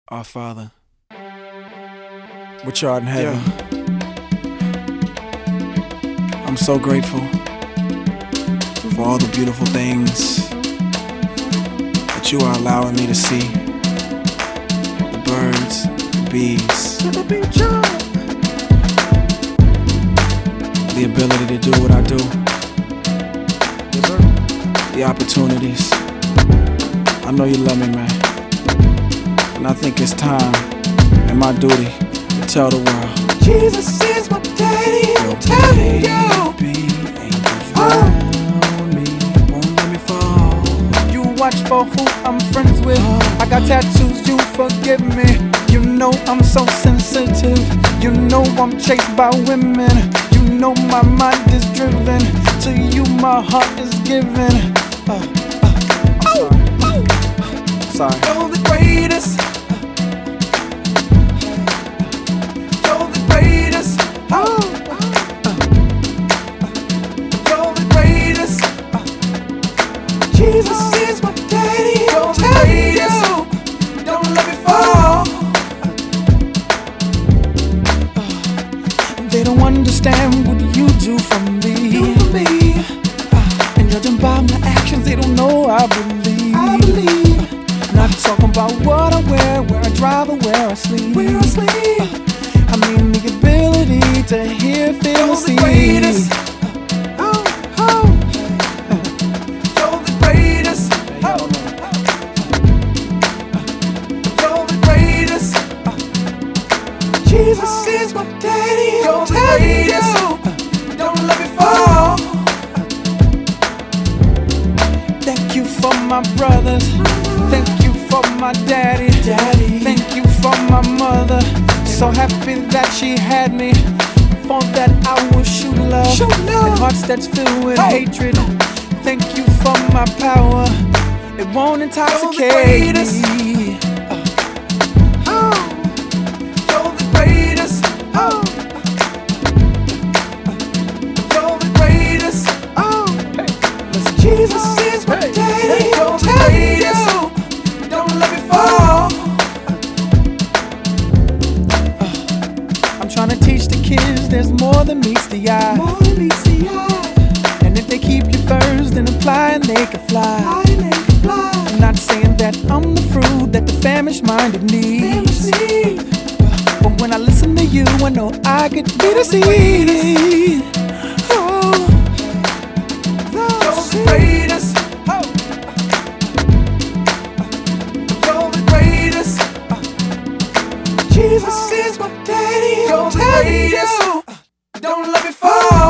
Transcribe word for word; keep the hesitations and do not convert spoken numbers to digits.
Our Father, which art in heaven, yeah. I'm so grateful for all the beautiful things that you are allowing me to see. The birds, the bees, the ability to do what I do, the opportunities. I know you love me, man. And I think it's time and my duty to tell the world, Jesus is my daddy, I'm telling you. Around me, won't let me fall. You watch for who I'm friends with. I got tattoos, you forgive me. You know I'm so sensitive. You know I'm chased by women. You know my mind is driven. To you my heart is given. uh, uh, Oh, oh. Sorry. You're the greatest. You're the greatest. Oh, you're the greatest. Jesus is my daddy. You're the greatest. Don't let me fall. They don't understand what you do for me. Do for me. And judging by my actions, they don't know I believe. I believe. Not talking about what I wear, where I drive, or where I sleep. Where I sleep. I mean the ability to hear, feel, and see. You're the greatest. Oh, oh. You're the greatest. Oh. You're the greatest. Jesus is my daddy. You're the greatest. Don't let me fall. Thank you for my brothers. Thank you for my daddy. Daddy. Thank you for my mother. So happy that she had me. For that I will shoot love. Shoot love. And hearts that's filled with oh. hatred. Thank you for my power. It won't intoxicate me. Oh. You're the greatest. Oh. You're the greatest. Oh. Hey. Jesus is my daddy. You're the greatest. Don't let me fall. uh, I'm trying to teach the kids there's more than meets the eye. More than meets the eye. And if they keep you first, then apply and they can fly. Fly and they can fly. I'm not saying that I'm the fruit that the famished minded needs. But when I listen to you, I know I could be the seed. Oh, the greatest. Jesus is my daddy. You're the greatest. Don't let me fall.